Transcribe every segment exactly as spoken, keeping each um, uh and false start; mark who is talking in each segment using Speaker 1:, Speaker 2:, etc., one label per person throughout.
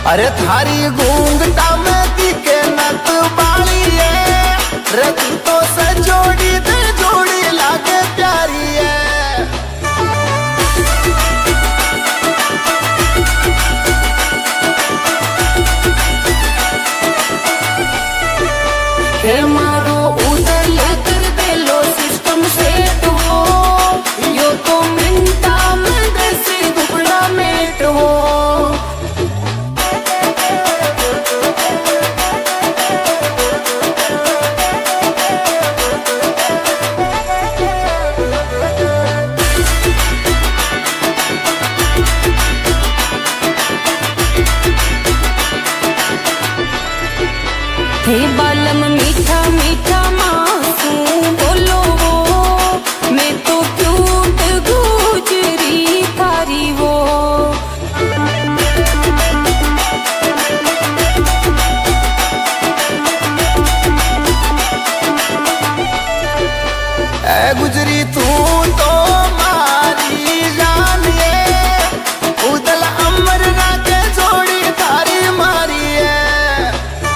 Speaker 1: अरे थारी घूंघटा में दिखे नत बाली है रे तू तो सजोड़ी ते जोड़ी लागे प्यारी है।
Speaker 2: हे मारो उधर लेकर दे लो सिस्टम सेट हो यो तो मिनटा में दस दुबला मेट हो। हे बालम मीठा मीठा मासूम बोलो वो मैं तो क्यूट गुजरी थारी वो।
Speaker 1: ए गुजरी तू तो मारी जान है उदल अमर राके जोड़ी थारी मारी है।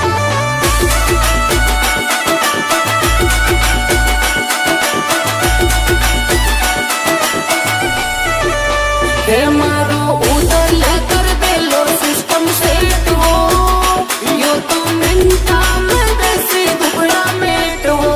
Speaker 2: हे मारो उधर लेकर दे लो सिस्टम सेट हो यो तो मिनटा में दस दुबला मेट हो।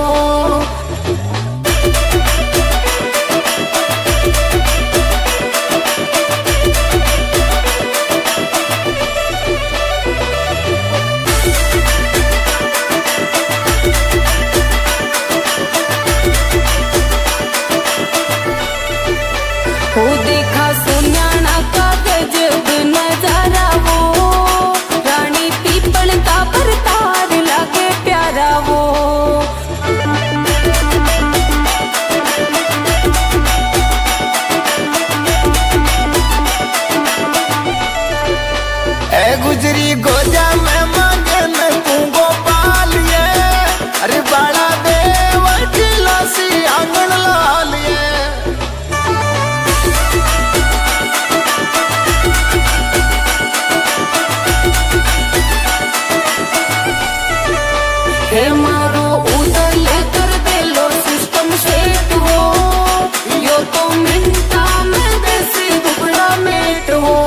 Speaker 2: हो देखा सोन्याना का गजब नजारा वो रानी पीपल का परतार लागे प्यारा वो।
Speaker 1: ए गुजरी गोजा में मांगे में तू गोपाल ये अरे बड़ा देव खिलासी आंगन लाल ये।
Speaker 2: हे मारो उधर लेकर दे लो सिस्टम सेट हो यो तो मिनटा में दस दुबला मेट हो।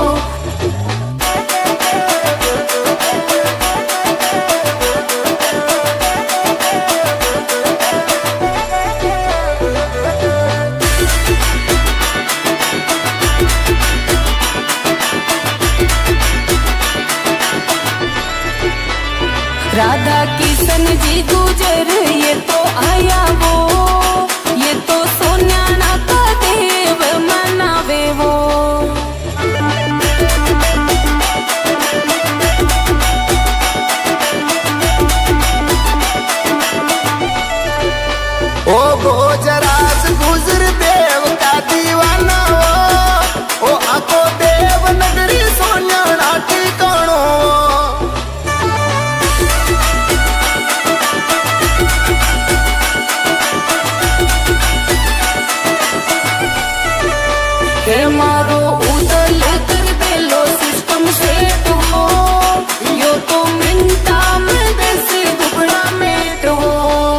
Speaker 2: राधा किशन जी गुजर ये तो आया वो ये तो सोन्याना का देव मनावे वो।
Speaker 1: ओ गोजराज गुजर देव का दीवाना हो ओ आको देव नगरी सोन्याना ठिकानो।
Speaker 2: हे मारो उधर लेकर दे लो सिस्टम सेट हो यो तो मिनटा में दस दुबला मेट हो।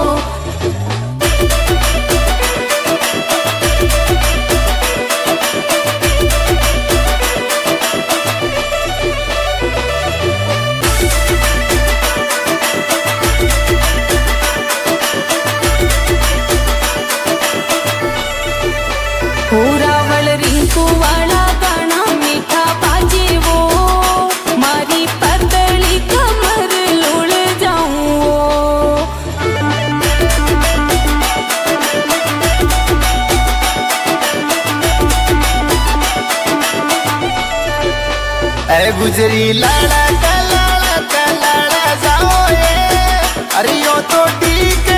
Speaker 2: रावल रिंकू वाला गाना मीठा बाजे वो मारी पतली कमर लुढ़ जाऊं वो।
Speaker 1: ए गुजरी लाड़ा का लाड़ा का लाड़ा जाओ ये अरे यो तो ठीक